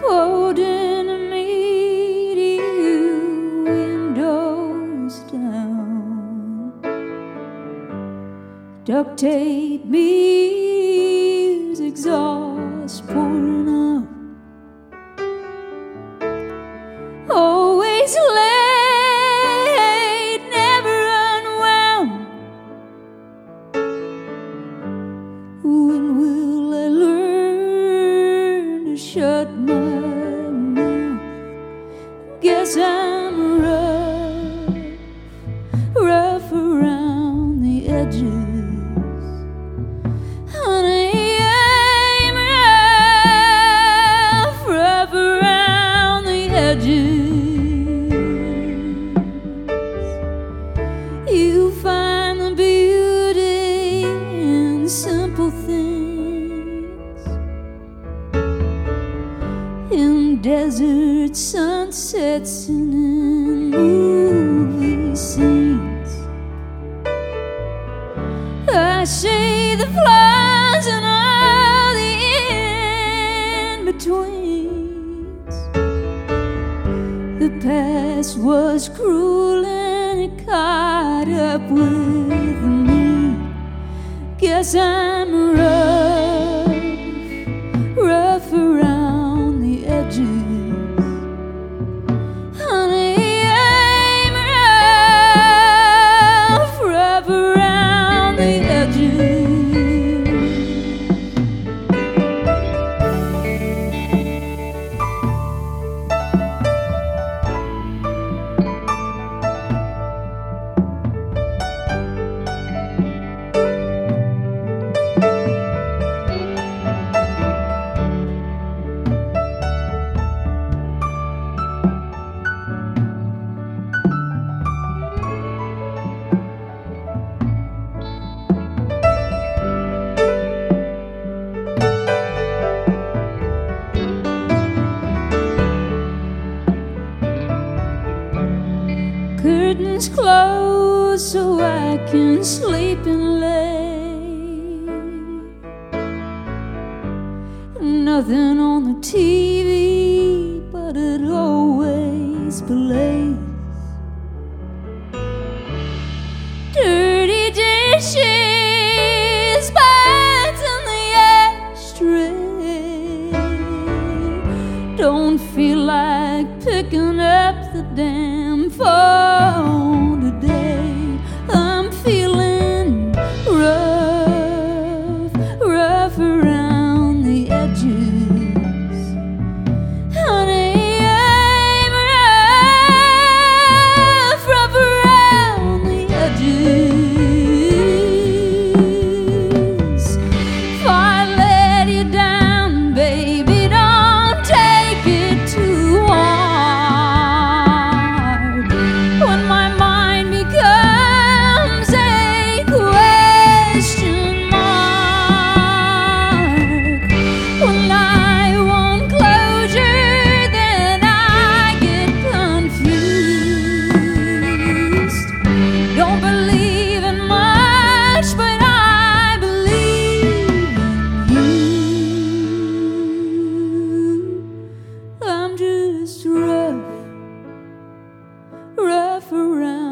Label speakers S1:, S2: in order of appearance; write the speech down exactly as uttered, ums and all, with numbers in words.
S1: holding me to you, windows down. Duct tape means exhaust pouring out. Always late, never unwound. When will I learn to shut my mouth? Guess I'm rough, rough around the edges. Honey, I'm rough, rough around the edges. You find the beauty in simple things, in desert sunsets and in movie scenes. I see the flaws and all the in-betweens. The past was cruel and it caught up with me. Guess I'm rough, rough around the edges. Honey, I'm rough, rough around the edges. Curtains closed so I can sleep and lay. Nothing on the T V, but it always plays. Dirty dishes, bites in the ashtray. Don't feel like picking up the damn phone today. I'm feeling rough, rough around the edges. Honey, I'm rough, rough around the edges. If I let you down, baby, don't take it too hard. When my mind becomes a question mark, when I want closure, then I get confused. Don't believe in much, but I believe in you. I'm just rough, rough around